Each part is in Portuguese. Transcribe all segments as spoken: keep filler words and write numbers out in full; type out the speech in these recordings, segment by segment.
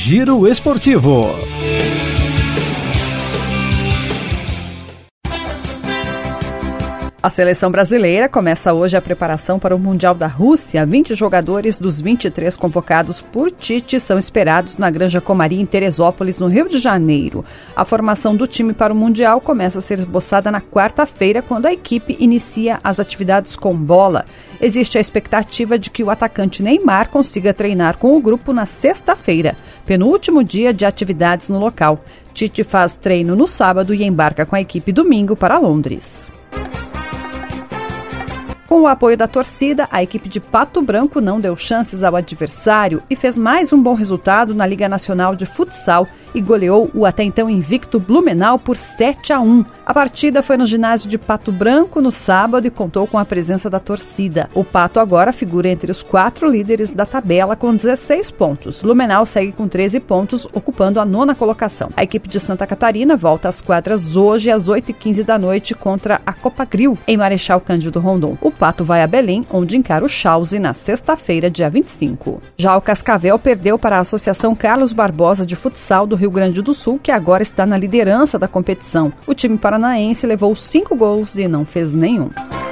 Giro Esportivo. A seleção brasileira começa hoje a preparação para o Mundial da Rússia. vinte jogadores dos vinte e três convocados por Tite são esperados na Granja Comari, em Teresópolis, no Rio de Janeiro. A formação do time para o Mundial começa a ser esboçada na quarta-feira, quando a equipe inicia as atividades com bola. Existe a expectativa de que o atacante Neymar consiga treinar com o grupo na sexta-feira, penúltimo dia de atividades no local. Tite faz treino no sábado e embarca com a equipe domingo para Londres. Com o apoio da torcida, a equipe de Pato Branco não deu chances ao adversário e fez mais um bom resultado na Liga Nacional de Futsal e goleou o até então invicto Blumenau por sete a um. A partida foi no ginásio de Pato Branco no sábado e contou com a presença da torcida. O Pato agora figura entre os quatro líderes da tabela com dezesseis pontos. Blumenau segue com treze pontos, ocupando a nona colocação. A equipe de Santa Catarina volta às quadras hoje às oito e quinze da noite contra a Copagril, em Marechal Cândido Rondon. O Pato vai a Belém, onde encara o Chause na sexta-feira, dia vinte e cinco. Já o Cascavel perdeu para a Associação Carlos Barbosa de Futsal do Rio Grande do Sul, que agora está na liderança da competição. O time paranaense levou cinco gols e não fez nenhum.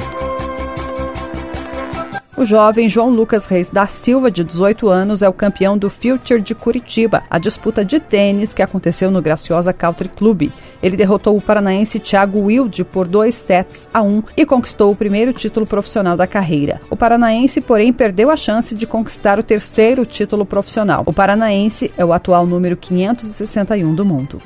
O jovem João Lucas Reis da Silva, de dezoito anos, é o campeão do Future de Curitiba, a disputa de tênis que aconteceu no Graciosa Country Club. Ele derrotou o paranaense Thiago Wilde por dois sets a um e conquistou o primeiro título profissional da carreira. O paranaense, porém, perdeu a chance de conquistar o terceiro título profissional. O paranaense é o atual número quinhentos e sessenta e um do mundo.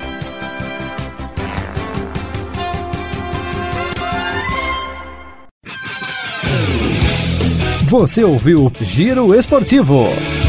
Você ouviu Giro Esportivo.